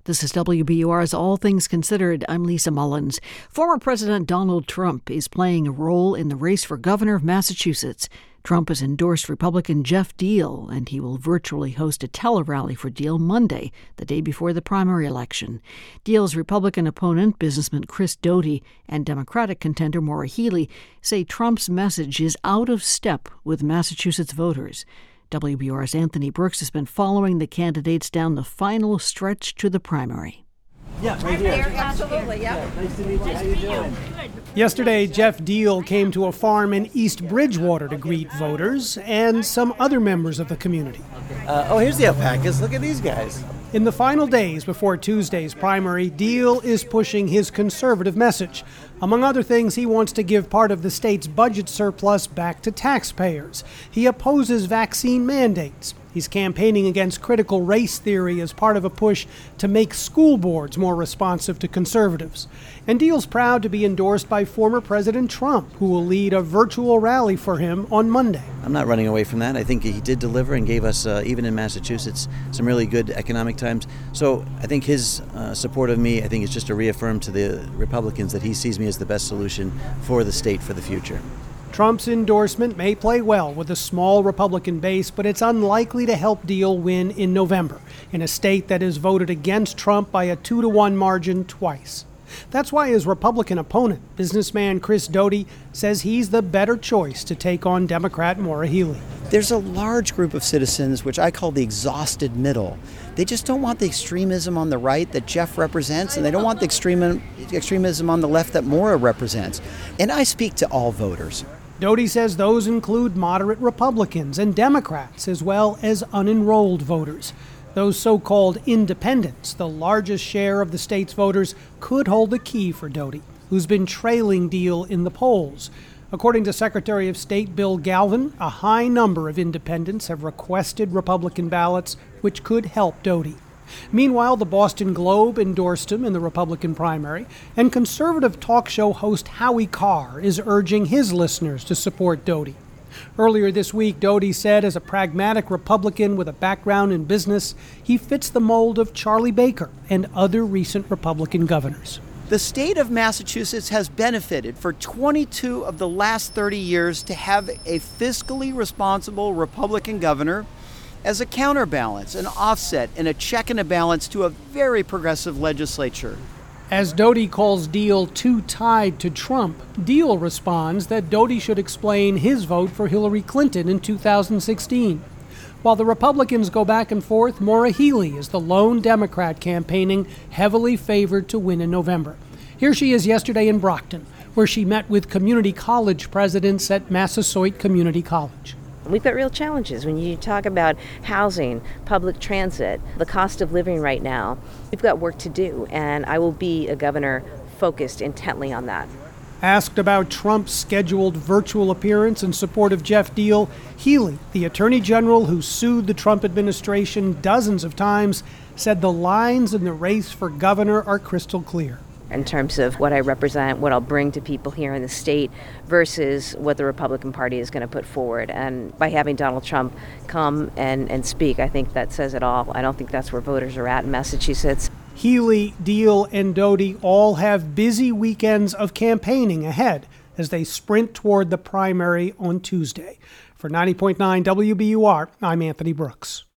This is WBUR's All Things Considered. I'm Lisa Mullins. Former President Donald Trump is playing a role in the race for governor of Massachusetts. Trump has endorsed Republican Jeff Deal, and he will virtually host a tele-rally for Deal Monday, the day before the primary election. Deal's Republican opponent, businessman Chris Doty, and Democratic contender Maura Healey say Trump's message is out of step with Massachusetts voters. WBUR's Anthony Brooks has been following the candidates down the final stretch to the primary. Yeah, right here. Absolutely, yeah. Nice to meet you. How you doing? Yesterday, Jeff Deal came to a farm in East Bridgewater to greet voters and some other members of the community. Here's the alpacas. Look at these guys. In the final days before Tuesday's primary, Deal is pushing his conservative message. Among other things, he wants to give part of the state's budget surplus back to taxpayers. He opposes vaccine mandates. He's campaigning against critical race theory as part of a push to make school boards more responsive to conservatives. And Deal's proud to be endorsed by former President Trump, who will lead a virtual rally for him on Monday. I'm not running away from that. I think he did deliver and gave us, even in Massachusetts, some really good economic times. So I think his support of me, I think, is just to reaffirm to the Republicans that he sees me as the best solution for the state for the future. Trump's endorsement may play well with a small Republican base, but it's unlikely to help Deal win in November in a state that has voted against Trump by a 2-1 margin twice. That's why his Republican opponent, businessman Chris Doty, says he's the better choice to take on Democrat Maura Healey. There's a large group of citizens, which I call the exhausted middle. They just don't want the extremism on the right that Jeff represents, and they don't want the extremism on the left that Maura represents. And I speak to all voters. Doty says those include moderate Republicans and Democrats, as well as unenrolled voters. Those so-called independents, the largest share of the state's voters, could hold the key for Doty, who's been trailing Deal in the polls. According to Secretary of State Bill Galvin, a high number of independents have requested Republican ballots, which could help Doty. Meanwhile, the Boston Globe endorsed him in the Republican primary, and conservative talk show host Howie Carr is urging his listeners to support Doty. Earlier this week, Doty said as a pragmatic Republican with a background in business, he fits the mold of Charlie Baker and other recent Republican governors. The state of Massachusetts has benefited for 22 of the last 30 years to have a fiscally responsible Republican governor as a counterbalance, an offset, and a check and a balance to a very progressive legislature. As Doty calls Deal too tied to Trump, Deal responds that Doty should explain his vote for Hillary Clinton in 2016. While the Republicans go back and forth, Maura Healey is the lone Democrat campaigning heavily favored to win in November. Here she is yesterday in Brockton, where she met with community college presidents at Massasoit Community College. We've got real challenges. When you talk about housing, public transit, the cost of living right now, we've got work to do, and I will be a governor focused intently on that. Asked about Trump's scheduled virtual appearance in support of Jeff Deal, Healey, the attorney general who sued the Trump administration dozens of times, said the lines in the race for governor are crystal clear. In terms of what I represent, what I'll bring to people here in the state versus what the Republican Party is going to put forward. And by having Donald Trump come and speak, I think that says it all. I don't think that's where voters are at in Massachusetts. Healey, Deal, and Doty all have busy weekends of campaigning ahead as they sprint toward the primary on Tuesday. For 90.9 WBUR, I'm Anthony Brooks.